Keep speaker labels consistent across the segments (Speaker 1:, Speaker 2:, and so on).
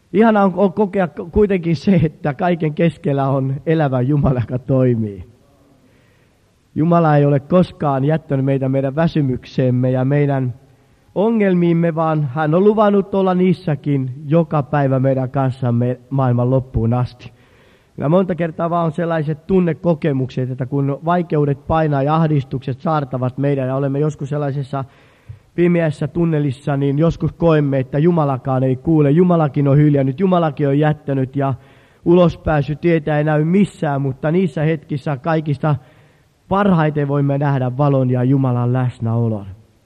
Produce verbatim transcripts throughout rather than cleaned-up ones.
Speaker 1: Ihana on, on kokea kuitenkin se, että kaiken keskellä on elävä Jumala, joka toimii. Jumala ei ole koskaan jättänyt meitä meidän väsymykseemme ja meidän ongelmiimme, vaan hän on luvannut olla niissäkin joka päivä meidän kanssamme maailman loppuun asti. Ja monta kertaa vaan on sellaiset tunnekokemukset, että kun vaikeudet painaa ja ahdistukset saartavat meidän ja olemme joskus sellaisessa pimeässä tunnelissa, niin joskus koemme, että Jumalakaan ei kuule. Jumalakin on hyljännyt, Jumalakin on jättänyt ja ulospääsy tietä ei näy missään, mutta niissä hetkissä kaikista parhaiten voimme nähdä valon ja Jumalan läsnäolon.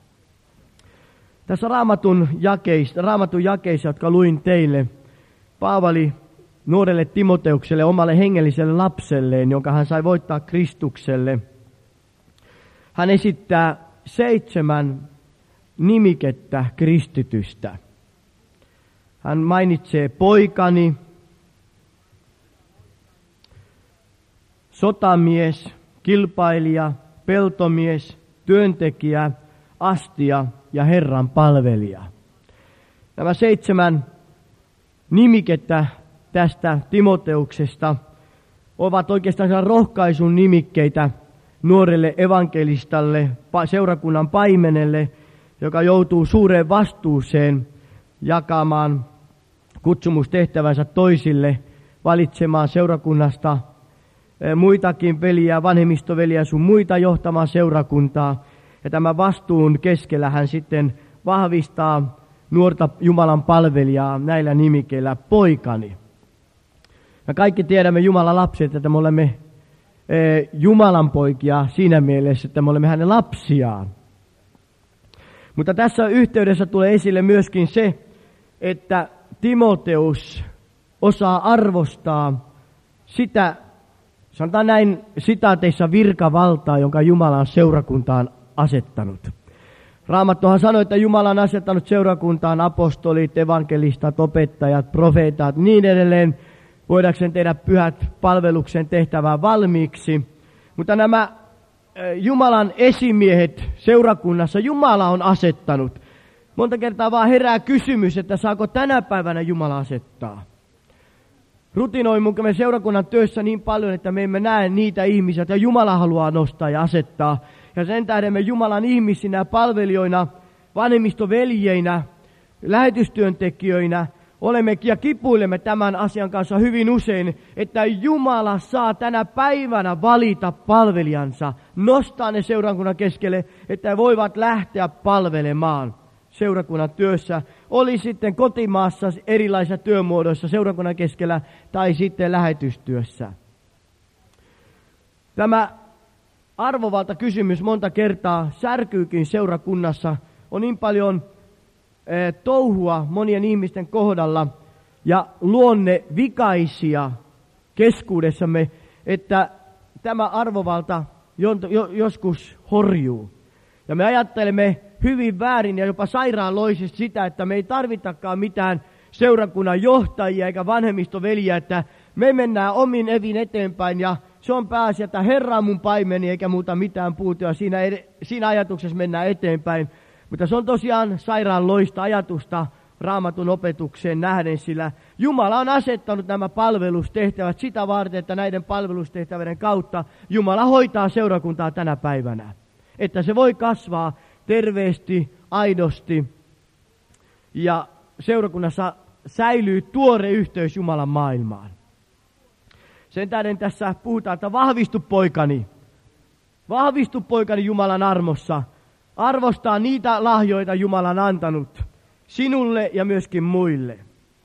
Speaker 1: Tässä raamatun jakeissa, raamatun jakeissa, jotka luin teille, Paavali nuorelle Timoteukselle, omalle hengelliselle lapselleen, jonka hän sai voittaa Kristukselle, hän esittää seitsemän nimikettä kristitystä. Hän mainitsee poikani, sotamies, kilpailija, peltomies, työntekijä, astia ja Herran palvelija. Nämä seitsemän nimikettä tästä Timoteuksesta ovat oikeastaan rohkaisun nimikkeitä nuorelle evankelistalle, seurakunnan paimenelle, joka joutuu suureen vastuuseen jakamaan kutsumustehtävänsä toisille, valitsemaan seurakunnasta muitakin veliä, vanhemmistoveliä sun muita johtamaan seurakuntaa. Ja tämän vastuun keskellä hän sitten vahvistaa nuorta Jumalan palvelijaa näillä nimikeillä poikani. Me kaikki tiedämme Jumalan lapset, että me olemme e, Jumalan poikia siinä mielessä, että me olemme hänen lapsiaan. Mutta tässä yhteydessä tulee esille myöskin se, että Timoteus osaa arvostaa sitä, sanotaan näin sitaateissa, virkavaltaa, jonka Jumala on seurakuntaan asettanut. Raamattuhan sanoi, että Jumala on asettanut seurakuntaan apostolit, evankelistat, opettajat, profeetat, niin edelleen, voidakseen tehdä pyhät palveluksen tehtävää valmiiksi. Mutta nämä Jumalan esimiehet seurakunnassa Jumala on asettanut. Monta kertaa vaan herää kysymys, että saako tänä päivänä Jumala asettaa. Rutinoimuuko me seurakunnan työssä niin paljon, että me emme näe niitä ihmisiä, joita Jumala haluaa nostaa ja asettaa. Ja sen tähden me Jumalan ihmisinä ja palvelijoina, vanhemmistoveljeinä, lähetystyöntekijöinä olemme ja kipuilemme tämän asian kanssa hyvin usein, että Jumala saa tänä päivänä valita palvelijansa, nostaa ne seurakunnan keskelle, että he voivat lähteä palvelemaan seurakunnan työssä. Oli sitten kotimaassa erilaisissa työmuodoissa seurakunnan keskellä tai sitten lähetystyössä. Tämä arvovalta kysymys monta kertaa särkyykin seurakunnassa. On niin paljon e, touhua monien ihmisten kohdalla ja luonne vikaisia keskuudessamme, että tämä arvovalta jo, jo, joskus horjuu. Ja me ajattelemme hyvin väärin ja jopa sairaanloisesti sitä, että me ei tarvitakaan mitään seurakunnan johtajia eikä vanhemmistoveliä, että me mennään omin evin eteenpäin ja se on pääasia, että Herra on mun paimeni eikä muuta mitään puuta ja siinä, siinä ajatuksessa mennään eteenpäin. Mutta se on tosiaan sairaanloista ajatusta Raamatun opetukseen nähden, sillä Jumala on asettanut nämä palvelustehtävät sitä varten, että näiden palvelustehtävien kautta Jumala hoitaa seurakuntaa tänä päivänä. Että se voi kasvaa terveesti, aidosti ja seurakunnassa säilyy tuore yhteys Jumalan maailmaan. Sen tähden tässä puhutaan, että vahvistu poikani, vahvistu poikani Jumalan armossa, arvostaa niitä lahjoita Jumala on antanut sinulle ja myöskin muille.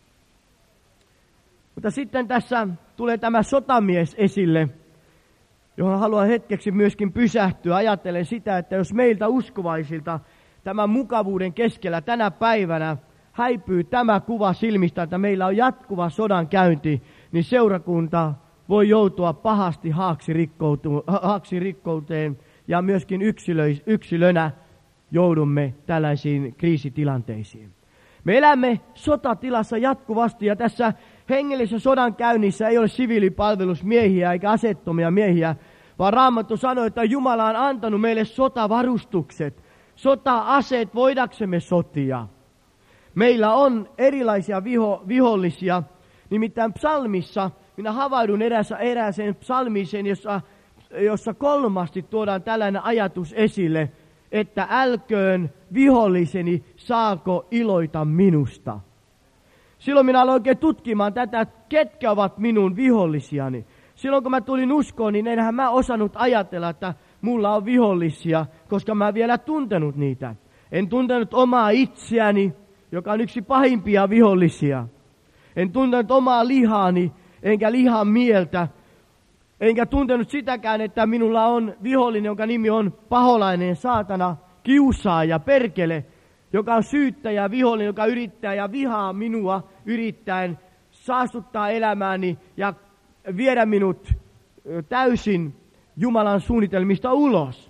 Speaker 1: Mutta sitten tässä tulee tämä sotamies esille, johon haluan hetkeksi myöskin pysähtyä. Ajattelen sitä, että jos meiltä uskovaisilta tämän mukavuuden keskellä tänä päivänä häipyy tämä kuva silmistä, että meillä on jatkuva sodan käynti, niin seurakunta voi joutua pahasti haaksirikkouteen ja myöskin yksilönä joudumme tällaisiin kriisitilanteisiin. Me elämme sotatilassa jatkuvasti ja tässä hengellisessä sodan käynnissä ei ole siviilipalvelusmiehiä eikä asettomia miehiä, vaan Raamattu sanoi, että Jumala on antanut meille sotavarustukset, sota-aseet voidaksemme sotia. Meillä on erilaisia viho, vihollisia. Nimittäin psalmissa minä havaidun eräässä, erääseen psalmiseen, jossa, jossa kolmasti tuodaan tällainen ajatus esille, että älköön viholliseni saako iloita minusta. Silloin minä aloin oikein tutkimaan tätä, ketkä ovat minun vihollisiani. Silloin kun mä tulin uskoon, niin enhän mä osannut ajatella, että mulla on vihollisia, koska mä en vielä tuntenut niitä. En tuntenut omaa itseäni, joka on yksi pahimpia vihollisia. En tuntenut omaa lihaani, enkä lihan mieltä. Enkä tuntenut sitäkään, että minulla on vihollinen, jonka nimi on paholainen, saatana, kiusaaja, perkele, joka on syyttäjä, vihollinen, joka yrittää ja vihaa minua yrittäen saastuttaa elämääni ja viedä minut täysin Jumalan suunnitelmista ulos.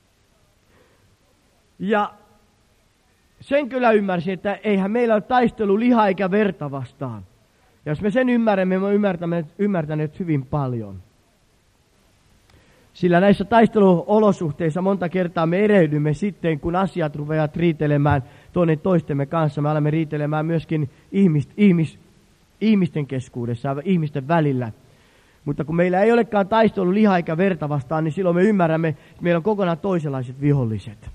Speaker 1: Ja sen kyllä ymmärsin, että eihän meillä ole taistelu lihaa eikä verta vastaan. Ja jos me sen ymmärrämme, me olemme ymmärtäneet hyvin paljon. Sillä näissä taisteluolosuhteissa monta kertaa me erehdymme sitten, kun asiat rupeavat riitelemään toinen toistemme kanssa. Me alamme riitelemään myöskin ihmis, ihmis, ihmisten keskuudessa, ihmisten välillä. Mutta kun meillä ei olekaan taistelu lihaa eikä verta vastaan, niin silloin me ymmärrämme, että meillä on kokonaan toisenlaiset viholliset.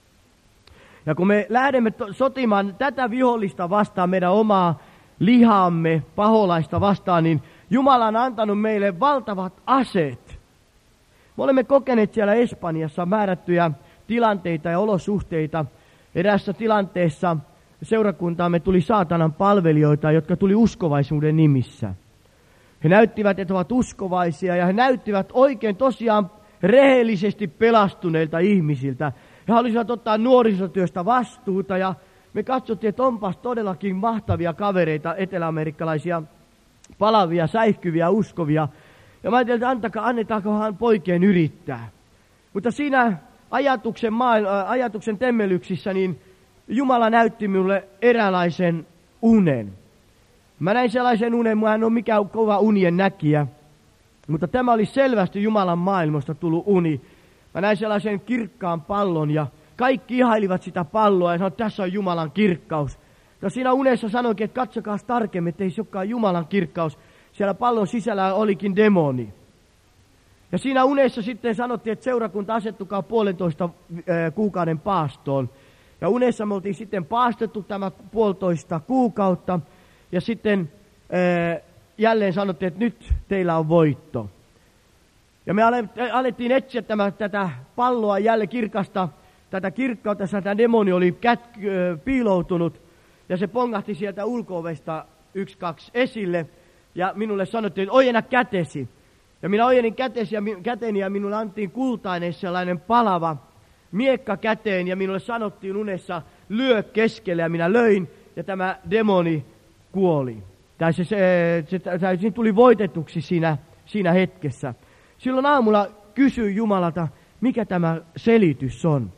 Speaker 1: Ja kun me lähdemme sotimaan tätä vihollista vastaan, meidän omaa lihaamme, paholaista vastaan, niin Jumala on antanut meille valtavat aseet. Me olemme kokeneet siellä Espanjassa määrättyjä tilanteita ja olosuhteita. Erässä tilanteessa seurakuntaamme tuli saatanan palvelijoita, jotka tuli uskovaisuuden nimissä. He näyttivät, että ovat uskovaisia ja he näyttivät oikein tosiaan rehellisesti pelastuneilta ihmisiltä. He halusivat ottaa nuorisotyöstä vastuuta ja me katsottiin, että onpas todellakin mahtavia kavereita, eteläamerikkalaisia, palavia, säihkyviä, uskovia. Ja mä ajattelin, että antakaa, annetaankohan poikien yrittää. Mutta siinä ajatuksen, maailma, ajatuksen temmelyksissä, niin Jumala näytti minulle eräänlaisen unen. Mä näin sellaisen unen, mä en ole mikään kova unien näkijä, mutta tämä oli selvästi Jumalan maailmasta tullut uni. Mä näin sellaisen kirkkaan pallon ja kaikki ihailivat sitä palloa ja sanoivat, että tässä on Jumalan kirkkaus. Ja siinä unessa sanoinkin, että katsokaa tarkemmin, että ei se olekaan Jumalan kirkkaus. Siellä pallon sisällä olikin demoni. Ja siinä unessa sitten sanottiin, että seurakunta asettukaa puolentoista kuukauden paastoon. Ja unessa me oltiin sitten paastettu tämä puolitoista kuukautta. Ja sitten ää, jälleen sanottiin, että nyt teillä on voitto. Ja me alettiin etsiä tämä, tätä palloa jälleen kirkasta, tätä kirkkautta, jossa tämä demoni oli kät, ö, piiloutunut. Ja se pongahti sieltä ulko-ovesta yksi, kaksi esille. Ja minulle sanottiin, että ojenna kätesi. Ja minä ojennin kätesi ja, käteni ja minulle antiin kultainen sellainen palava miekka käteen. Ja minulle sanottiin unessa, lyö keskelle ja minä löin. Ja tämä demoni kuoli. Tai se, se, se, se, se tuli voitetuksi siinä, siinä hetkessä. Silloin aamulla kysyin Jumalalta, mikä tämä selitys on.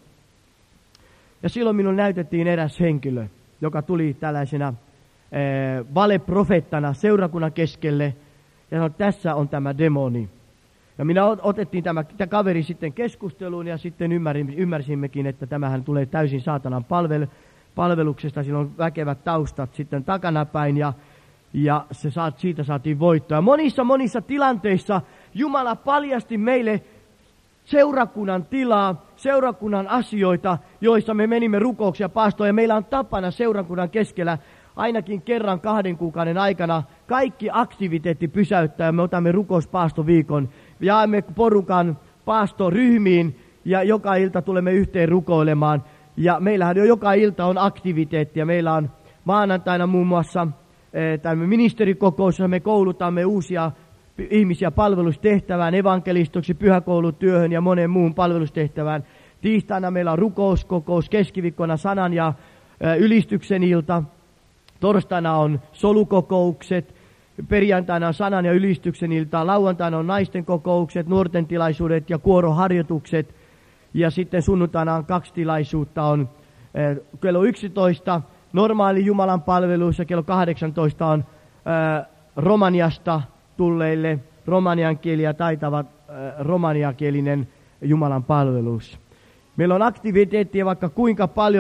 Speaker 1: Ja silloin minulle näytettiin eräs henkilö, joka tuli tällaisena e, valeprofeettana seurakunnan keskelle. Ja sanoi, että tässä on tämä demoni. Ja minä otettiin tämä, tämä kaveri sitten keskusteluun ja sitten ymmärsimmekin, että tämähän tulee täysin saatanan palvelu, palveluksesta. Sillä on väkevät taustat sitten takanapäin ja, ja se saat, siitä saatiin voittoa. Monissa monissa tilanteissa Jumala paljasti meille seurakunnan tilaa, seurakunnan asioita, joissa me menimme rukouksia paastoon. Ja meillä on tapana seurakunnan keskellä ainakin kerran kahden kuukauden aikana kaikki aktiviteetti pysäyttää. Ja me otamme rukouspaastoviikon, jaamme porukan paastoryhmiin ja joka ilta tulemme yhteen rukoilemaan. Ja meillähän jo joka ilta on aktiviteettia. Meillä on maanantaina muun muassa tämä ministerikokous, jossa me koulutamme uusia ihmisiä palvelustehtävään, evankelistoksi, pyhäkoulutyöhön ja monen muun palvelustehtävään. Tiistaina meillä on rukouskokous, keskiviikkona sanan ja ylistyksen ilta. Torstaina on solukokoukset, perjantaina on sanan ja ylistyksen ilta. Lauantaina on naisten kokoukset, nuorten tilaisuudet ja kuoroharjoitukset. Ja sitten sunnuntaina on kaksi tilaisuutta, on kello yksitoista normaali Jumalan palvelus ja kello kahdeksantoista on ää, Romaniasta tulleille romanian kieliä taitavat ää, romaniakielinen Jumalan palvelus. Meillä on aktiviteettia vaikka kuinka paljon,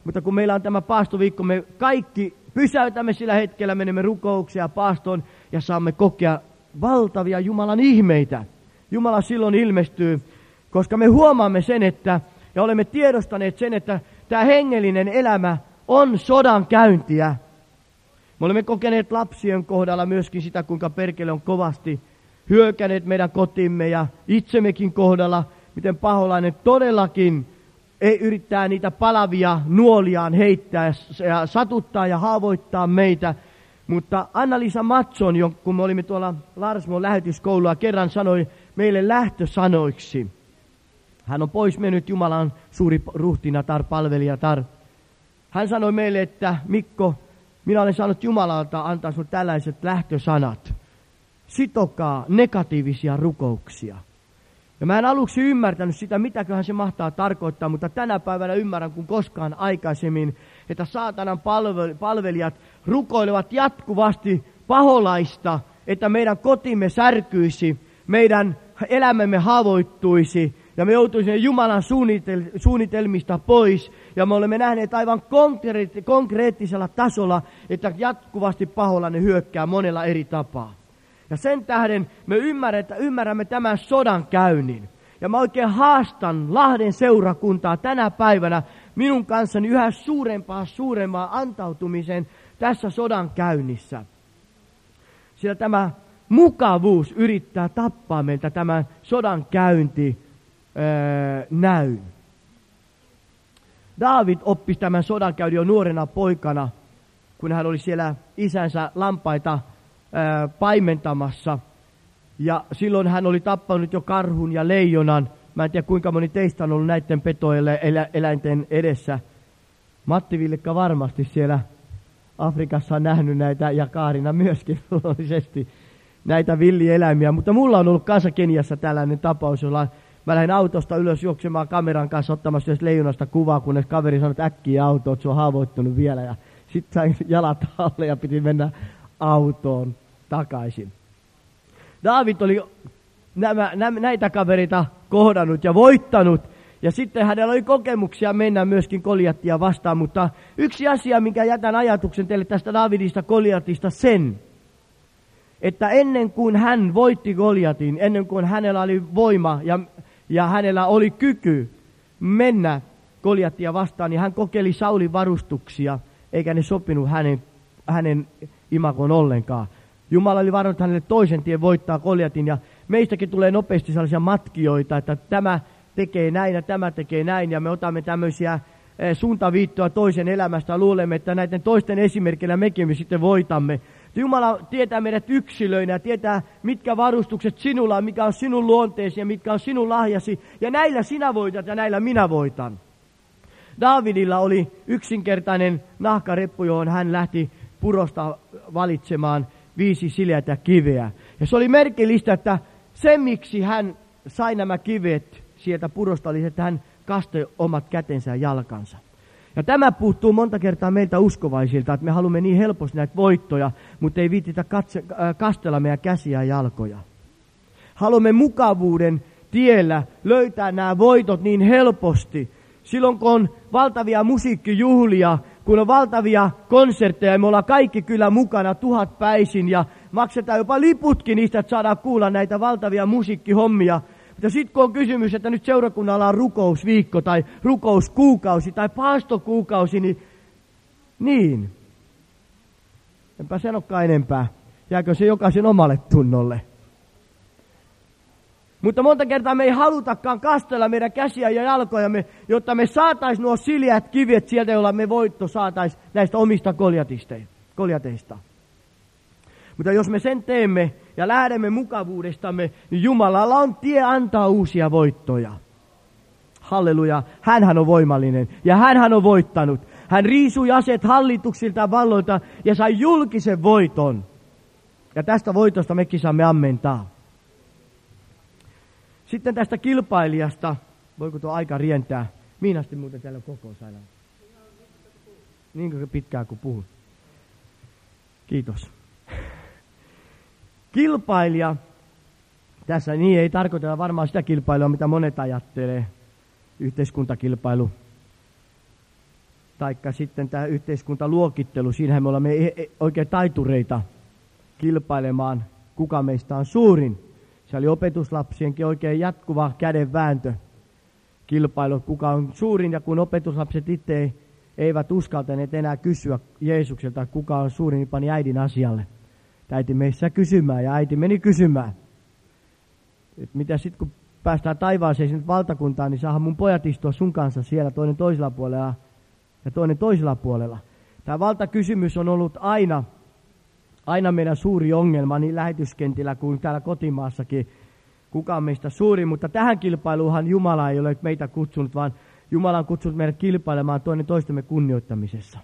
Speaker 1: Mutta kun meillä on tämä paastoviikko, me kaikki pysäytämme sillä hetkellä, menemme rukouksia paastoon ja saamme kokea valtavia Jumalan ihmeitä. Jumala silloin ilmestyy, koska me huomaamme sen, että, ja olemme tiedostaneet sen, että tämä hengellinen elämä on sodan käyntiä. Me olemme kokeneet lapsien kohdalla myöskin sitä, kuinka perkele on kovasti hyökänneet meidän kotimme ja itsemmekin kohdalla, miten paholainen todellakin ei yrittää niitä palavia nuoliaan heittää ja satuttaa ja haavoittaa meitä. Mutta Anna-Liisa Matson, kun me olimme tuolla Larsmon lähetyskoulua, kerran sanoi meille lähtösanoiksi. Hän on pois mennyt, Jumalan suuri ruhtinatar, palvelijatar. Hän sanoi meille, että Mikko, minä olen saanut Jumalalta antaa sinulle tällaiset lähtösanat. Sitokaa negatiivisia rukouksia. Ja mä en aluksi ymmärtänyt sitä, mitäköhän se mahtaa tarkoittaa, mutta tänä päivänä ymmärrän kuin koskaan aikaisemmin, että saatanan palvelijat rukoilevat jatkuvasti paholaista, että meidän kotimme särkyisi, meidän elämämme haavoittuisi ja me joutuisimme Jumalan suunnitel- suunnitelmista pois. Ja me olemme nähneet aivan konkreet- konkreettisella tasolla, että jatkuvasti paholainen hyökkää monella eri tapaa. Ja sen tähden me ymmärrämme tämän sodan käynnin. Ja mä oikein haastan Lahden seurakuntaa tänä päivänä minun kanssani yhä suurempaa suurempaa antautumisen tässä sodan käynnissä. Sillä tämä mukavuus yrittää tappaa meiltä tämän sodan käynti öö, näyn. Daavid oppi tämän sodan käynnin jo nuorena poikana, kun hän oli siellä isänsä lampaita paimentamassa. Ja silloin hän oli tappanut jo karhun ja leijonan. Mä en tiedä kuinka moni teistä on ollut näiden petoeläinten edessä. Matti Villikka varmasti siellä Afrikassa on nähnyt näitä ja Kaarina myöskin luonnollisesti näitä villieläimiä. Mutta mulla on ollut kanssa Keniassa tällainen tapaus, jolla mä lähdin autosta ylös juoksemaan kameran kanssa ottamassa jos leijonasta kuvaa, kunnes kaveri sanoi, että äkkiä autoon, että se on haavoittunut vielä. Ja sitten sain jalat alle ja piti mennä autoon takaisin. Daavid oli nämä, nämä, näitä kavereita kohdannut ja voittanut. Ja sitten hänellä oli kokemuksia mennä myöskin Goliattia vastaan. Mutta yksi asia, minkä jätän ajatuksen teille tästä Daavidista Goliatista sen, että ennen kuin hän voitti Goliatin, ennen kuin hänellä oli voima ja, ja hänellä oli kyky mennä Goliattia vastaan, niin hän kokeili Saulin varustuksia, eikä ne sopinut hänen, hänen imagon ollenkaan. Jumala oli varannut hänelle toisen tien voittaa Goliatin, ja meistäkin tulee nopeasti sellaisia matkijoita, että tämä tekee näin ja tämä tekee näin, ja me otamme tämmöisiä suuntaviittoja toisen elämästä ja luulemme, että näiden toisten esimerkillä mekin me sitten voitamme. Jumala tietää meidät yksilöinä ja tietää, mitkä varustukset sinulla on, mikä on sinun luonteesi ja mitkä on sinun lahjasi, ja näillä sinä voitat ja näillä minä voitan. Daavidilla oli yksinkertainen nahkareppu, johon hän lähti purosta valitsemaan viisi sileätä kiveä. Ja se oli merkillistä, että se miksi hän sai nämä kivet sieltä purosta oli, että hän kastoi omat kätensä ja jalkansa. Ja tämä puuttuu monta kertaa meiltä uskovaisilta, että me haluamme niin helposti näitä voittoja, mutta ei viititä katse, äh, kastella meidän käsiä ja jalkoja. Haluamme mukavuuden tiellä löytää nämä voitot niin helposti. Silloin kun on valtavia musiikkijuhlia, kun on valtavia konsertteja, me ollaan kaikki kyllä mukana tuhat päisin ja maksetaan jopa liputkin niistä, että saadaan kuulla näitä valtavia musiikkihommia. Mutta sitten kun on kysymys, että nyt seurakunnalla on rukousviikko tai rukouskuukausi tai paastokuukausi, niin niin. Enpä sanokaan enempää. Jääkö se jokaisen omalle tunnolle? Mutta monta kertaa me ei halutakaan kastella meidän käsiä ja jalkojamme, jotta me saataisiin nuo sileät kivet sieltä, jolla me voitto saataisiin näistä omista Goliateista. Mutta jos me sen teemme ja lähdemme mukavuudestamme, niin Jumalalla on tie antaa uusia voittoja. Halleluja. Hänhän on voimallinen ja hänhän on voittanut. Hän riisui aseet hallituksilta ja valloilta ja sai julkisen voiton. Ja tästä voitosta mekin saamme ammentaa. Sitten tästä kilpailijasta, voiko tuo aika rientää? Miinasti muuten täällä on kokous aina. Niin pitkään kuin puhun. Kiitos. Kilpailija, tässä niin ei tarkoiteta varmaan sitä kilpailua, mitä monet ajattelee, yhteiskuntakilpailu. taikka sitten tämä yhteiskuntaluokittelu, siinähän me olemme oikein taitureita kilpailemaan, kuka meistä on suurin. Se oli opetuslapsienkin oikein jatkuva kädenvääntö kilpailu, kuka on suurin, ja kun opetuslapset itse eivät uskaltaneet enää kysyä Jeesukselta, kuka on suurin, niin pani äidin asialle. Äiti meissä kysymään, ja äiti meni kysymään. Et mitä sitten, kun päästään taivaaseen sinne valtakuntaan, niin saadaan mun pojat istua sun kanssa siellä, toinen toisella puolella ja toinen toisella puolella. Tämä valtakysymys on ollut aina, aina meidän suuri ongelma niin lähetyskentillä kuin täällä kotimaassakin. Kuka on meistä suuri, mutta tähän kilpailuunhan Jumala ei ole meitä kutsunut, vaan Jumala on kutsunut meidät kilpailemaan toinen toistemme kunnioittamisessa.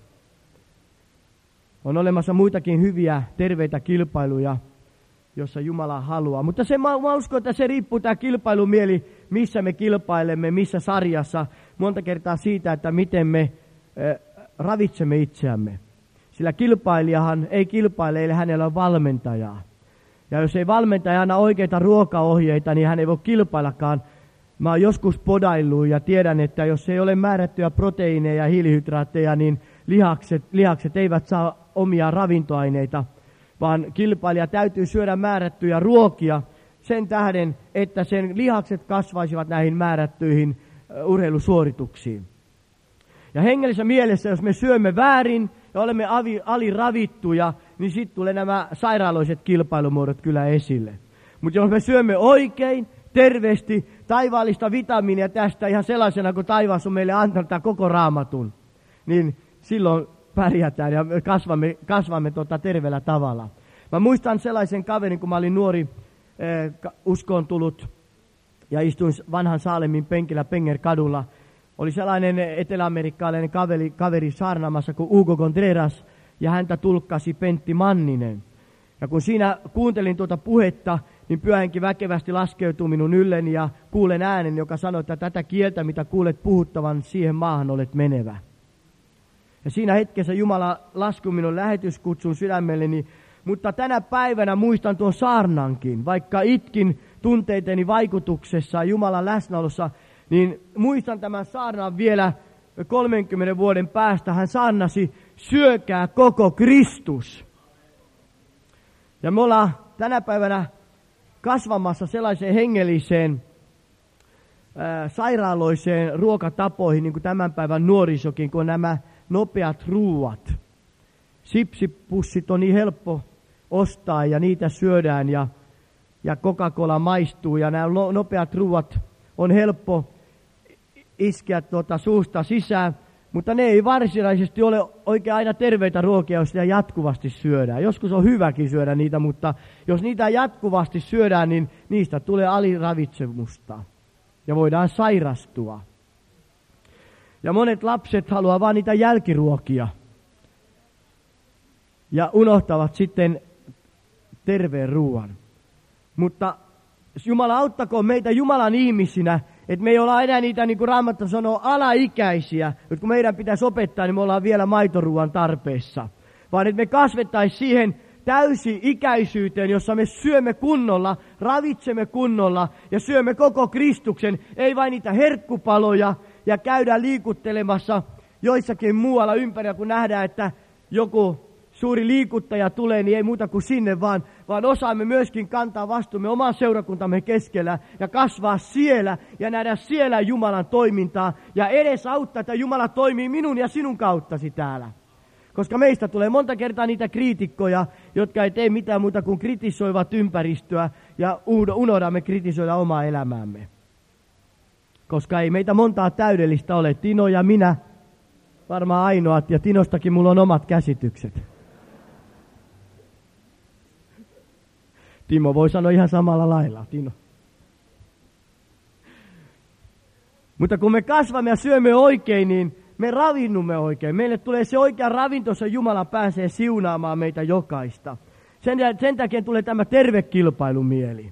Speaker 1: On olemassa muitakin hyviä, terveitä kilpailuja, jossa Jumala haluaa. Mutta se, mä, mä uskon, että se riippuu tämä kilpailumieli, missä me kilpailemme, missä sarjassa. Monta kertaa siitä, että miten me äh, ravitsemme itseämme. Sillä kilpailijahan ei kilpaile, eli hänellä on valmentajaa. Ja jos ei valmentaja anna oikeita ruokaohjeita, niin hän ei voi kilpaillakaan. Mä oon joskus podaillut ja tiedän, että jos ei ole määrättyjä proteiineja ja hiilihydraatteja, niin lihakset, lihakset eivät saa omia ravintoaineita, vaan kilpailija täytyy syödä määrättyjä ruokia sen tähden, että sen lihakset kasvaisivat näihin määrättyihin urheilusuorituksiin. Ja hengellisessä mielessä, jos me syömme väärin ja olemme avi, aliravittuja, niin sitten tulee nämä sairaaloiset kilpailumuodot kyllä esille. Mutta jos me syömme oikein, terveesti, taivaallista vitamiinia tästä ihan sellaisena, kun taivaassa on meille antanut koko Raamatun, niin silloin pärjätään ja kasvamme, kasvamme tota terveellä tavalla. Mä muistan sellaisen kaverin, kun mä olin nuori eh, uskoon tullut ja istuin vanhan Saalemin penkillä Pengerkadulla. Oli sellainen eteläamerikkalainen kaveri, kaveri saarnaamassa kuin Hugo Contreras, ja häntä tulkkasi Pentti Manninen. Ja kun siinä kuuntelin tuota puhetta, niin Pyhä-Henki väkevästi laskeutui minun ylleni ja kuulen äänen, joka sanoi, että tätä kieltä, mitä kuulet puhuttavan, siihen maahan olet menevä. Ja siinä hetkessä Jumala laskui minun lähetyskutsun sydämelleni, mutta tänä päivänä muistan tuon saarnankin, vaikka itkin tunteiteni vaikutuksessa Jumalan läsnäolossa, niin muistan tämän saarnan vielä kolmenkymmenen vuoden päästä. Hän saarnasi, syökää koko Kristus. Ja me ollaan tänä päivänä kasvamassa sellaiseen hengelliseen, ää, sairaaloiseen ruokatapoihin, niin kuin tämän päivän nuorisokin, kun nämä nopeat ruuat. Sipsipussit on niin helppo ostaa ja niitä syödään ja, ja Coca-Cola maistuu ja nämä nopeat ruuat on helppo iskeä tuota suusta sisään, mutta ne ei varsinaisesti ole oikein aina terveitä ruokia, jos niitä jatkuvasti syödään. Joskus on hyväkin syödä niitä, mutta jos niitä jatkuvasti syödään, niin niistä tulee aliravitsemusta ja voidaan sairastua. Ja monet lapset haluaa vain niitä jälkiruokia ja unohtavat sitten terveen ruoan. Mutta Jumala auttakoon meitä Jumalan ihmisinä, että me ei olla enää niitä, niin kuin Raamattu sanoo, alaikäisiä. Että kun meidän pitäisi opettaa, niin me ollaan vielä maitoruuan tarpeessa. Vaan että me kasvettaisiin siihen täysi-ikäisyyteen, jossa me syömme kunnolla, ravitsemme kunnolla ja syömme koko Kristuksen. Ei vain niitä herkkupaloja ja käydään liikuttelemassa joissakin muualla ympärillä, kun nähdään, että joku suuri liikuttaja tulee, niin ei muuta kuin sinne, vaan, vaan osaamme myöskin kantaa vastuumme oman seurakuntamme keskellä ja kasvaa siellä ja nähdä siellä Jumalan toimintaa ja edesauttaa, että Jumala toimii minun ja sinun kauttasi täällä. Koska meistä tulee monta kertaa niitä kriitikkoja, jotka ei tee mitään muuta kuin kritisoivat ympäristöä ja unohdamme kritisoida omaa elämäämme. Koska ei meitä montaa täydellistä ole. Tino ja minä varmaan ainoat ja Tinostakin mulla on omat käsitykset. Timo voi sanoa ihan samalla lailla, Tino. Mutta kun me kasvamme ja syömme oikein, niin me ravinnumme oikein. Meille tulee se oikea ravinto, jossa Jumala pääsee siunaamaan meitä jokaista. Sen, sen takia tulee tämä terve kilpailumieli.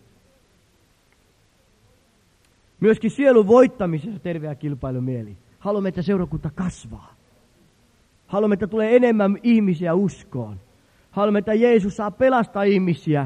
Speaker 1: Myöskin sielun voittamisessa terveä kilpailumieli. Haluamme, että seurakunta kasvaa. Haluamme, että tulee enemmän ihmisiä uskoon. Haluamme, että Jeesus saa pelastaa ihmisiä.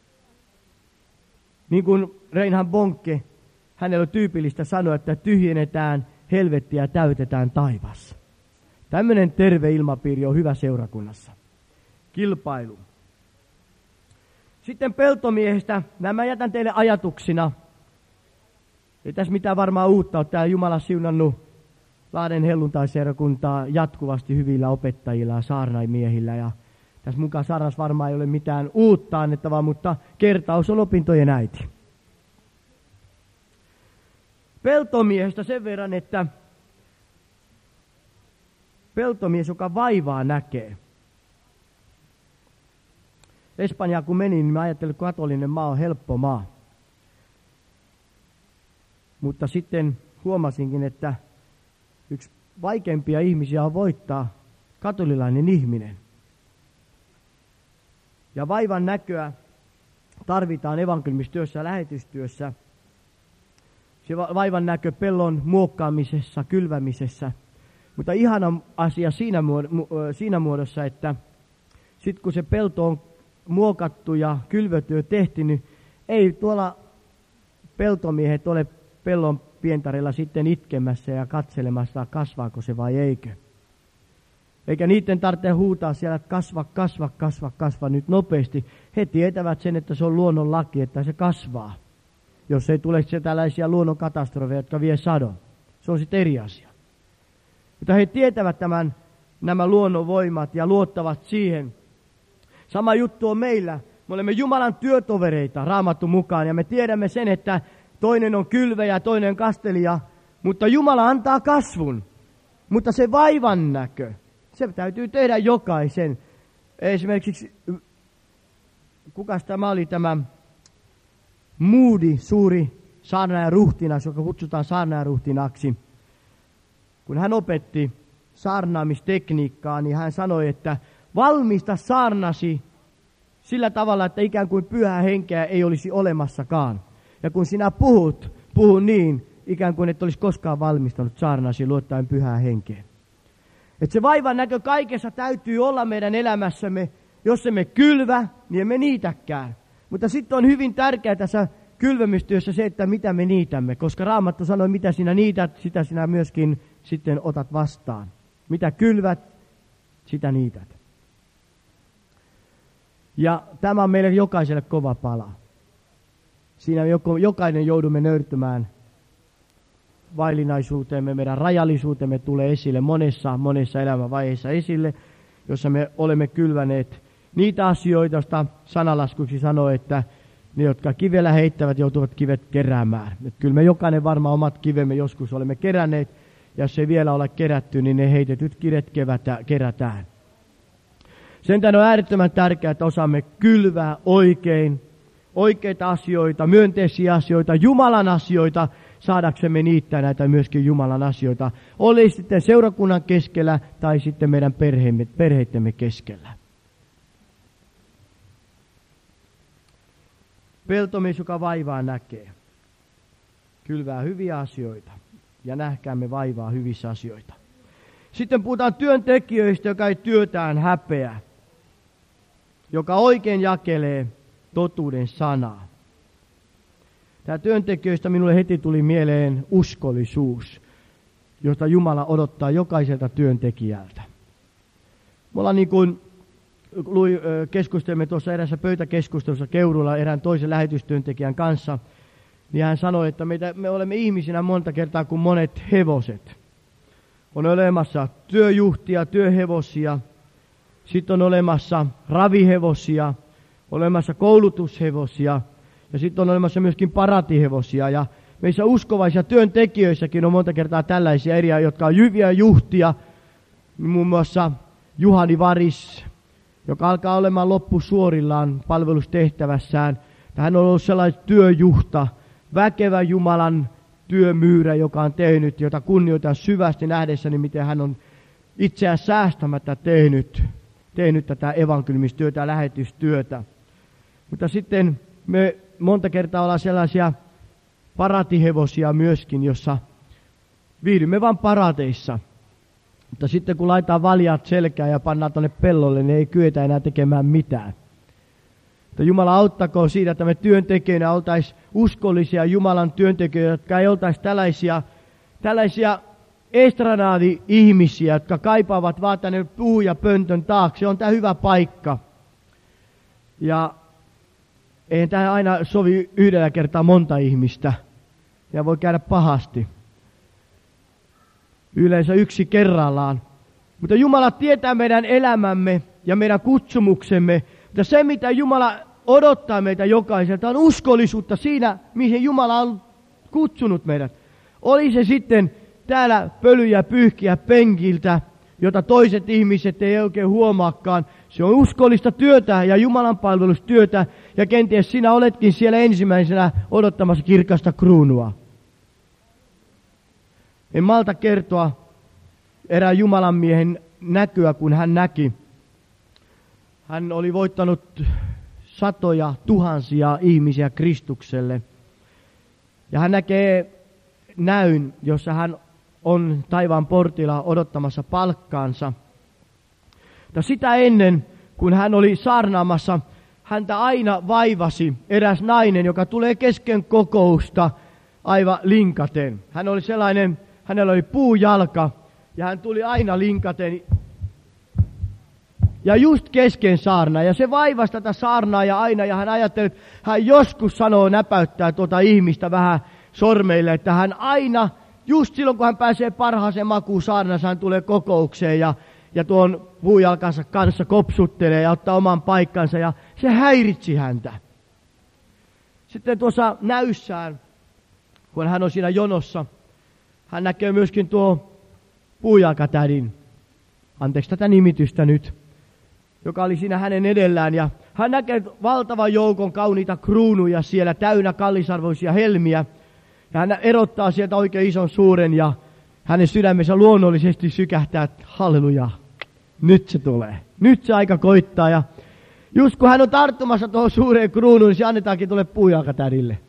Speaker 1: Niin kuin Reinhard Bonke, hänellä on tyypillistä sanoa, että tyhjennetään helvettiä ja täytetään taivas. Tämmöinen terve ilmapiiri on hyvä seurakunnassa. Kilpailu. Sitten peltomiehestä. Nämä jätän teille ajatuksina. Ei tässä mitään varmaan uutta ole. Tää Jumala siunannut Lahden helluntaiseurakuntaa jatkuvasti hyvillä opettajilla ja saarnaimiehillä. Ja tässä mukaan saarnassa varmaan ei ole mitään uutta annettavaa, mutta kertaus on opintojen äiti. Peltomiehestä sen verran, että peltomies, joka vaivaa näkee. Espanjaan kun menin, niin mä ajattelin, että katolinen maa on helppo maa. Mutta sitten huomasinkin, että yksi vaikeimpia ihmisiä on voittaa katolilainen ihminen. Ja vaivan näköä tarvitaan evankeliumistyössä ja lähetystyössä. Se vaivan näkö pellon muokkaamisessa, kylvämisessä. Mutta ihana asia siinä, siinä muodossa, että sitten kun se pelto on muokattu ja kylvötyö tehty, niin ei tuolla peltomiehet ole pellon pientarilla sitten itkemässä ja katselemassa, kasvaako se vai eikö. Eikä niiden tarvitse huutaa siellä, että kasva, kasva, kasva, kasva nyt nopeasti. He tietävät sen, että se on luonnon laki, että se kasvaa. Jos ei tule se tällaisia luonnonkatastrofeja, jotka vie sadon. Se on sitten eri asia. Mutta he tietävät tämän, nämä luonnonvoimat ja luottavat siihen. Sama juttu on meillä. Me olemme Jumalan työtovereita Raamatun mukaan ja me tiedämme sen, että toinen on kylväjä ja toinen kastelija, mutta Jumala antaa kasvun. Mutta se vaivan näkö, se täytyy tehdä jokaisen. Esimerkiksi, kukas tämä oli tämä Moody, suuri saarnaajaruhtinas, joka kutsutaan saarnaajaruhtinaksi. Kun hän opetti saarnaamistekniikkaa, niin hän sanoi, että valmista saarnasi sillä tavalla, että ikään kuin pyhää henkeä ei olisi olemassakaan. Ja kun sinä puhut, puhu niin, ikään kuin et olisi koskaan valmistanut saarnasi luottaen pyhää henkeä. Että se vaivan näkö kaikessa täytyy olla meidän elämässämme. Jos emme kylvä, niin emme niitäkään. Mutta sitten on hyvin tärkeää tässä kylvämistyössä se, että mitä me niitämme. Koska Raamattu sanoi, mitä sinä niität, sitä sinä myöskin sitten otat vastaan. Mitä kylvät, sitä niität. Ja tämä on meille jokaiselle kova pala. Siinä jokainen joudumme nöyrtymään vaillinaisuuteemme, meidän rajallisuutemme tulee esille monessa, monessa elämänvaiheessa esille, jossa me olemme kylväneet niitä asioita, joista sanalaskuksi sanoo, että ne, jotka kivellä heittävät, joutuvat kivet keräämään. Että kyllä me jokainen varmaan omat kivemme joskus olemme keränneet, ja jos ei vielä ole kerätty, niin ne heitetyt kivet kevätä, kerätään. Sen tähden on äärettömän tärkeää, että osaamme kylvää oikein, oikeita asioita, myönteisiä asioita, Jumalan asioita, saadaksemme niittää näitä myöskin Jumalan asioita. Oli sitten seurakunnan keskellä tai sitten meidän perheemme, perheittemme keskellä. Peltomies, joka vaivaa näkee, kylvää hyviä asioita ja nähkäämme vaivaa hyvissä asioita. Sitten puhutaan työntekijöistä, joka ei työtään häpeä, joka oikein jakelee totuuden sanaa. Tämä työntekijöistä minulle heti tuli mieleen uskollisuus, jota Jumala odottaa jokaiselta työntekijältä. Me ollaan niin kuin keskustelimme tuossa erässä pöytäkeskustelussa Keurulla erään toisen lähetystyöntekijän kanssa, niin hän sanoi, että meitä, me olemme ihmisinä monta kertaa kuin monet hevoset. On olemassa työjuhtia, työhevosia, sitten on olemassa ravihevosia, olemassa koulutushevosia ja sitten on olemassa myöskin paratihevosia. Ja meissä uskovaisia työntekijöissäkin on monta kertaa tällaisia eriä, jotka on hyviä juhtia, muun muassa Juhani Varis, joka alkaa olemaan loppusuorillaan palvelustehtävässään. Hän on ollut sellainen työjuhta, väkevä Jumalan työmyyrä, joka on tehnyt, jota kunnioitan syvästi nähdessäni, miten hän on itseään säästämättä tehnyt, tehnyt tätä evankeliumistyötä ja lähetystyötä. Mutta sitten me monta kertaa ollaan sellaisia paratihevosia myöskin, jossa viihdymme vain parateissa. Mutta sitten kun laitetaan valjaat selkään ja pannaan tuonne pellolle, niin ei kyetä enää tekemään mitään. Mutta Jumala auttakoon siitä, että me työntekijöinä oltaisiin uskollisia Jumalan työntekijöitä, jotka ei oltaisi tällaisia, tällaisia estranaadi-ihmisiä, jotka kaipaavat vaan tänne puhujapöntön taakse. On tämä hyvä paikka. Ja eihän tämä aina sovi yhdellä kertaa monta ihmistä. Ja voi käydä pahasti. Yleensä yksi kerrallaan. Mutta Jumala tietää meidän elämämme ja meidän kutsumuksemme. Mutta se, mitä Jumala odottaa meitä jokaiselta, on uskollisuutta siinä, mihin Jumala on kutsunut meidät. Oli se sitten täällä pölyjä pyyhkiä penkiltä, jota toiset ihmiset ei oikein huomaakaan. Se on uskollista työtä ja Jumalan palvelustyötä, ja kenties sinä oletkin siellä ensimmäisenä odottamassa kirkasta kruunua. En malta kertoa erään Jumalan miehen näkyä, kun hän näki. Hän oli voittanut satoja tuhansia ihmisiä Kristukselle. Ja hän näkee näyn, jossa hän on taivaan portilla odottamassa palkkaansa. Ja sitä ennen, kun hän oli saarnaamassa, häntä aina vaivasi eräs nainen, joka tulee kesken kokousta aivan linkaten. Hän oli sellainen, hänellä oli puujalka ja hän tuli aina linkaten. Ja just kesken saarnaa, ja se vaivasi tätä saarnaa ja aina, ja hän ajatteli, että hän joskus sanoo, näpäyttää tuota ihmistä vähän sormeille, että hän aina, just silloin kun hän pääsee parhaaseen makuun saarnassa, hän tulee kokoukseen ja, ja tuon puujalkansa kanssa kopsuttelee ja ottaa oman paikkansa, ja se häiritsi häntä. Sitten tuossa näyssään, kun hän on siinä jonossa, hän näkee myöskin tuo puujalkatädin, anteeksi tätä nimitystä nyt, joka oli siinä hänen edellään, ja hän näkee valtavan joukon kauniita kruunuja siellä, täynnä kallisarvoisia helmiä, ja hän erottaa sieltä oikein ison suuren, ja hänen sydämensä luonnollisesti sykähtää, että halleluja, nyt se tulee, nyt se aika koittaa, ja just kun hän on tarttumassa tuohon suureen kruunuun, niin se annetaankin tuolle puujalkatädille.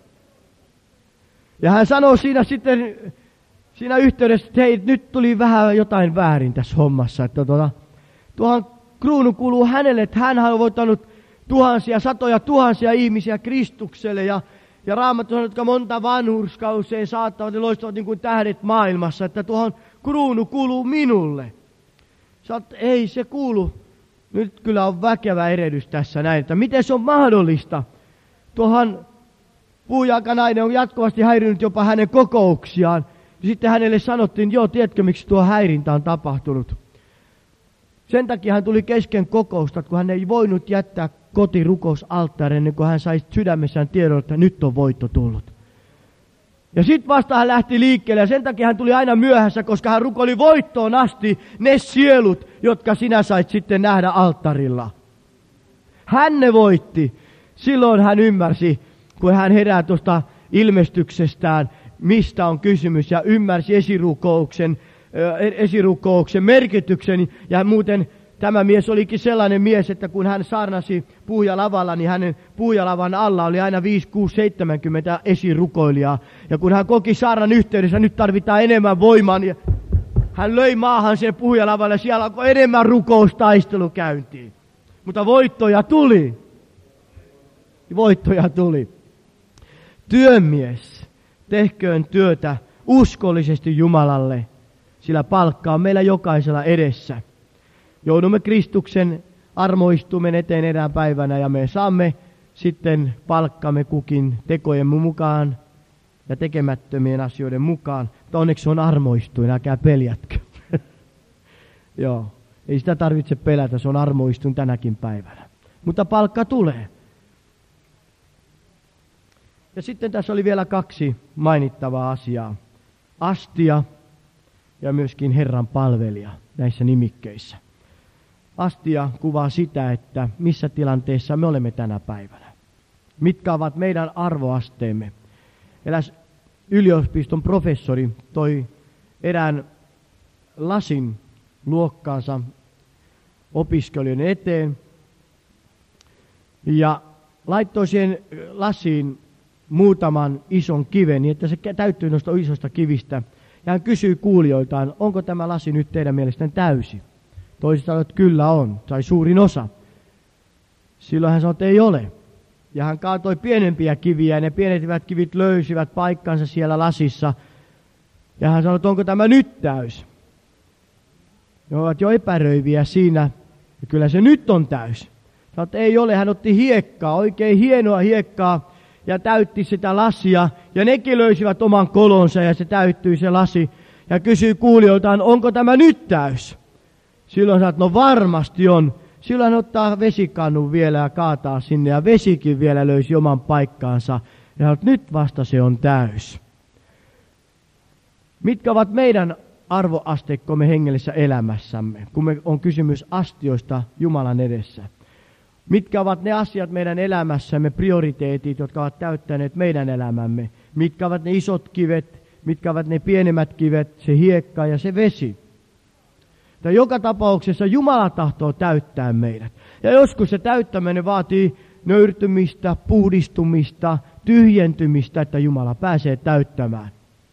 Speaker 1: Ja hän sanoo siinä sitten, siinä yhteydessä, että hei, nyt tuli vähän jotain väärin tässä hommassa, että tuota, tuohon kruunu kuuluu hänelle, että hän on voittanut tuhansia, satoja tuhansia ihmisiä Kristukselle, ja, ja Raamattu sanoo, jotka monta vanhurskauseen saattavat ja loistavat niin kuin tähdet maailmassa, että tuohon kruunu kuuluu minulle. Sä oot, ei se kuulu. Nyt kyllä on väkevä erehdys tässä näin, että miten se on mahdollista. Tuohan puujalkanainen on jatkuvasti häirinyt jopa hänen kokouksiaan. Ja sitten hänelle sanottiin, joo, tiedätkö miksi tuo häirintä on tapahtunut? Sen takia hän tuli kesken kokousta, kun hän ei voinut jättää kotirukousalttarin ennen kuin hän sai sydämessään tiedon, että nyt on voitto tullut. Ja sitten vasta hän lähti liikkeelle, ja sen takia hän tuli aina myöhässä, koska hän rukoili voittoon asti ne sielut, jotka sinä sait sitten nähdä alttarilla. Hän ne voitti. Silloin hän ymmärsi, kun hän herää tuosta ilmestyksestään, mistä on kysymys, ja ymmärsi esirukouksen, esirukouksen merkityksen. Ja muuten tämä mies olikin sellainen mies, että kun hän saarnasi puhujalavalla, niin hänen puhujalavan alla oli aina viisi, kuusi, seitsemänkymmentä esirukoilijaa. Ja kun hän koki saarnan yhteydessä, nyt tarvitaan enemmän voimaa, niin hän löi maahan sen puhujalavalle, ja siellä alkoi enemmän rukoustaistelu käyntiin. Mutta voittoja tuli. Voittoja tuli. Työmies, tehköön työtä uskollisesti Jumalalle, sillä palkka on meillä jokaisella edessä. Joudumme Kristuksen armoistumen eteen erään päivänä, ja me saamme sitten palkkamme kukin tekojen mukaan ja tekemättömien asioiden mukaan. Mutta onneksi se on armoistuin, älkää peljätkö. Joo, ei sitä tarvitse pelätä, se on armoistuin tänäkin päivänä. Mutta palkka tulee. Ja sitten tässä oli vielä kaksi mainittavaa asiaa. Astia ja myöskin Herran palvelija näissä nimikkeissä. Astia kuvaa sitä, että missä tilanteessa me olemme tänä päivänä. Mitkä ovat meidän arvoasteemme. Eräs yliopiston professori toi erään lasin luokkaansa opiskelijoiden eteen ja laittoi siihen lasiin muutaman ison kiven, niin että se täyttyy noista isosta kivistä. Ja hän kysyi kuulijoiltaan, onko tämä lasi nyt teidän mielestänne täysi? Toiset sanoivat, että kyllä on, tai suurin osa. Silloin hän sanoi, että ei ole. Ja hän kaatoi pienempiä kiviä, ja ne pienemmät kivit löysivät paikkansa siellä lasissa. Ja hän sanoi, että onko tämä nyt täys? Ne ovat jo epäröiviä siinä, ja kyllä se nyt on täys. Sanoi, että ei ole, hän otti hiekkaa, oikein hienoa hiekkaa, ja täytti sitä lasia, ja nekin löysivät oman kolonsa, ja se täyttyi se lasi, ja kysyi kuulijoiltaan, onko tämä nyt täys? Silloin sanoi, että no varmasti on. Silloin hän ottaa vesikannun vielä ja kaataa sinne, ja vesikin vielä löysi oman paikkaansa, ja sanoi, että nyt vasta se on täys. Mitkä ovat meidän arvoasteikkomme hengellisessä elämässämme, kun me on kysymys astioista Jumalan edessä? Mitkä ovat ne asiat meidän elämässämme, prioriteetit, jotka ovat täyttäneet meidän elämämme? Mitkä ovat ne isot kivet, mitkä ovat ne pienemmät kivet, se hiekka ja se vesi? Ja joka tapauksessa Jumala tahtoo täyttää meidät. Ja joskus se täyttäminen vaatii nöyrtymistä, puhdistumista, tyhjentymistä, että Jumala pääsee täyttämään.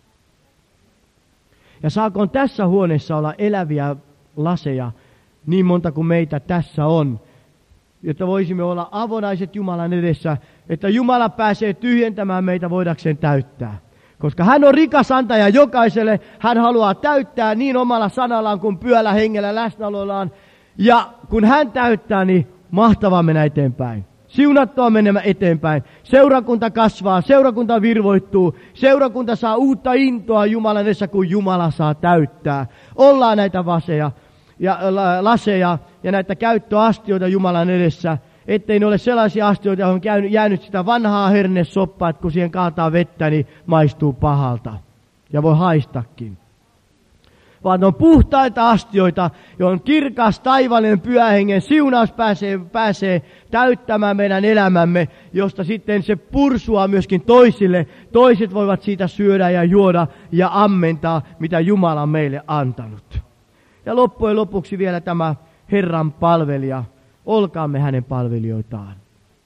Speaker 1: Ja saakoon tässä huoneessa olla eläviä laseja, niin monta kuin meitä tässä on, jotta voisimme olla avonaiset Jumalan edessä, että Jumala pääsee tyhjentämään meitä voidakseen täyttää. Koska hän on rikas antaja jokaiselle, hän haluaa täyttää niin omalla sanallaan kuin pyöllä hengellä läsnäolollaan. Ja kun hän täyttää, niin mahtavaa mennä eteenpäin. Siunattua menemään eteenpäin. Seurakunta kasvaa, seurakunta virvoittuu, seurakunta saa uutta intoa Jumalan edessä, kun Jumala saa täyttää. Ollaan näitä vaseja ja laseja ja näitä käyttöastioita Jumalan edessä, ettei ne ole sellaisia astioita, joihin on jäänyt sitä vanhaa hernesoppaa, että kun siihen kaataa vettä, niin maistuu pahalta ja voi haistakin. Vaan ne on puhtaita astioita, johon kirkas taivaallinen pyhähengen siunaus pääsee, pääsee täyttämään meidän elämämme, josta sitten se pursuaa myöskin toisille. Toiset voivat siitä syödä ja juoda ja ammentaa, mitä Jumala on meille antanut. Ja loppujen lopuksi vielä tämä Herran palvelija. Olkaamme hänen palvelijoitaan.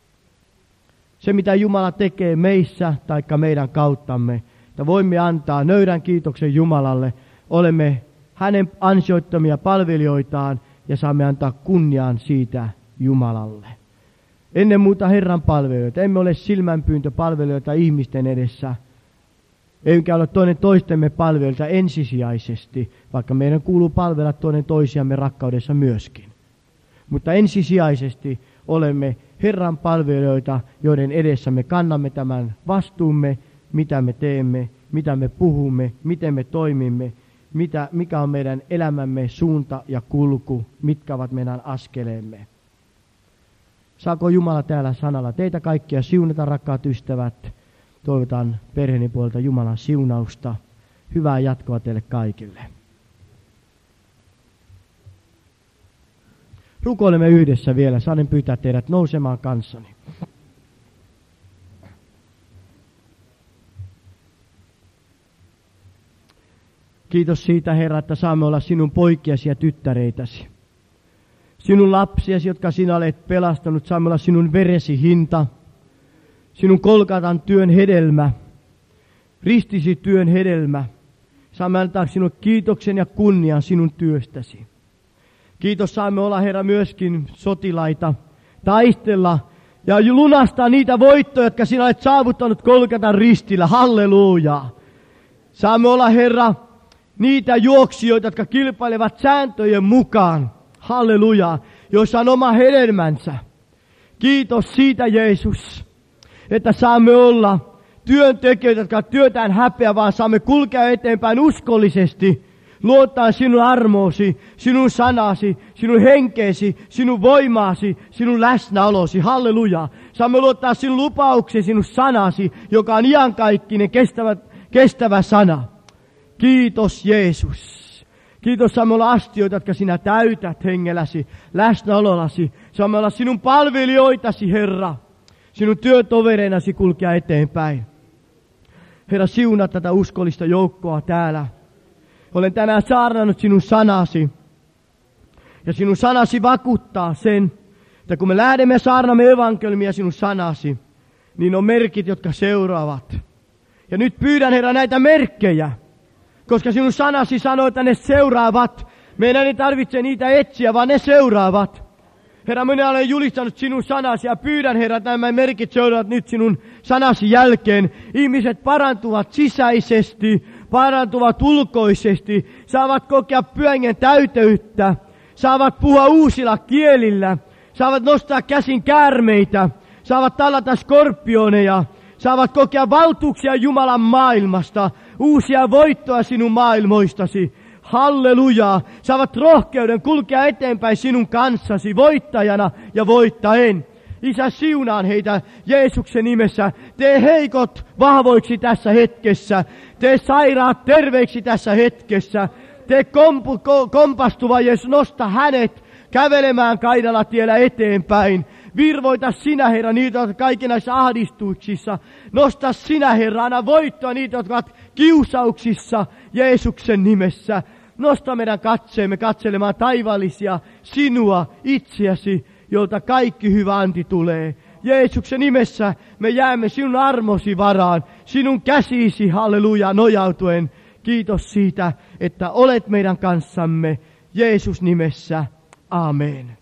Speaker 1: Se, mitä Jumala tekee meissä taikka meidän kauttamme, että voimme antaa nöyrän kiitoksen Jumalalle, olemme hänen ansioittamia palvelijoitaan ja saamme antaa kunniaan siitä Jumalalle. Ennen muuta Herran palvelijoita. Emme ole silmänpyyntöpalvelijoita ihmisten edessä, eikä ole toinen toistemme palvelijoita ensisijaisesti, vaikka meidän kuuluu palvella toinen toisiamme rakkaudessa myöskin. Mutta ensisijaisesti olemme Herran palvelijoita, joiden edessä me kannamme tämän vastuumme, mitä me teemme, mitä me puhumme, miten me toimimme, mitä, mikä on meidän elämämme suunta ja kulku, mitkä ovat meidän askeleemme. Saako Jumala täällä sanalla teitä kaikkia siunata, rakkaat ystävät? Toivotan perheeni puolelta Jumalan siunausta. Hyvää jatkoa teille kaikille. Rukoilemme yhdessä vielä. Saan pyytää teidät nousemaan kanssani. Kiitos siitä, Herra, että saamme olla sinun poikiasi ja tyttäreitäsi. Sinun lapsiasi, jotka sinä olet pelastanut, saamme olla sinun veresi hinta. Sinun Kolkatan työn hedelmä, ristisi työn hedelmä. Saamme antaa sinulle kiitoksen ja kunnian sinun työstäsi. Kiitos, saamme olla, Herra, myöskin sotilaita, taistella ja lunastaa niitä voittoja, jotka sinä olet saavuttanut Kolkatan ristillä. Halleluja! Saamme olla, Herra, niitä juoksijoita, jotka kilpailevat sääntöjen mukaan. Halleluja! Joissa on oma hedelmänsä. Kiitos siitä, Jeesus, että saamme olla työntekijöitä, jotka työtään häpeä, vaan saamme kulkea eteenpäin uskollisesti, luottaa sinun armoosi, sinun sanasi, sinun henkeesi, sinun voimaasi, sinun läsnäolosi. Halleluja! Saamme luottaa sinun lupauksesi, sinun sanasi, joka on iankaikkinen, kestävä, kestävä sana. Kiitos, Jeesus. Kiitos, saamme olla astioita, jotka sinä täytät hengelläsi, läsnäolollasi. Saamme olla sinun palvelijoitasi, Herra. Sinun työtovereinasi kulkea eteenpäin. Herra, siunaa tätä uskollista joukkoa täällä. Olen tänään saarnannut sinun sanasi. Ja sinun sanasi vakuuttaa sen, että kun me lähdemme saarnamme evankeliumia sinun sanasi, niin on merkit, jotka seuraavat. Ja nyt pyydän, Herra, näitä merkkejä, koska sinun sanasi sanoo, että ne seuraavat. Meidän ei tarvitse niitä etsiä, vaan ne seuraavat. Herra, minä olen julistanut sinun sanasi ja pyydän, Herra, että nämä merkit seuraavat nyt sinun sanasi jälkeen. Ihmiset parantuvat sisäisesti, parantuvat ulkoisesti, saavat kokea pyhän täyteyttä, saavat puhua uusilla kielillä, saavat nostaa käsin käärmeitä, saavat tallata skorpioneja, saavat kokea valtuuksia Jumalan maailmasta, uusia voittoa sinun maailmoistasi. Halleluja! Saavat rohkeuden kulkea eteenpäin sinun kanssasi voittajana ja voittaen. Isä, siunaan heitä Jeesuksen nimessä. Tee heikot vahvoiksi tässä hetkessä. Tee sairaat terveiksi tässä hetkessä. Tee kompu, kompastuva Jeesus, nosta hänet kävelemään kaidalla tiellä eteenpäin. Virvoita sinä, Herra, niitä, jotka kaikki näissä ahdistuksissa. Nosta sinä, Herra, anna voittoa niitä, jotka ovat kiusauksissa Jeesuksen nimessä. Nosta meidän katseemme katselemaan taivaallisia sinua, itseäsi, jolta kaikki hyvä anti tulee. Jeesuksen nimessä me jäämme sinun armosi varaan, sinun käsisi, halleluja, nojautuen. Kiitos siitä, että olet meidän kanssamme. Jeesus nimessä. Amen.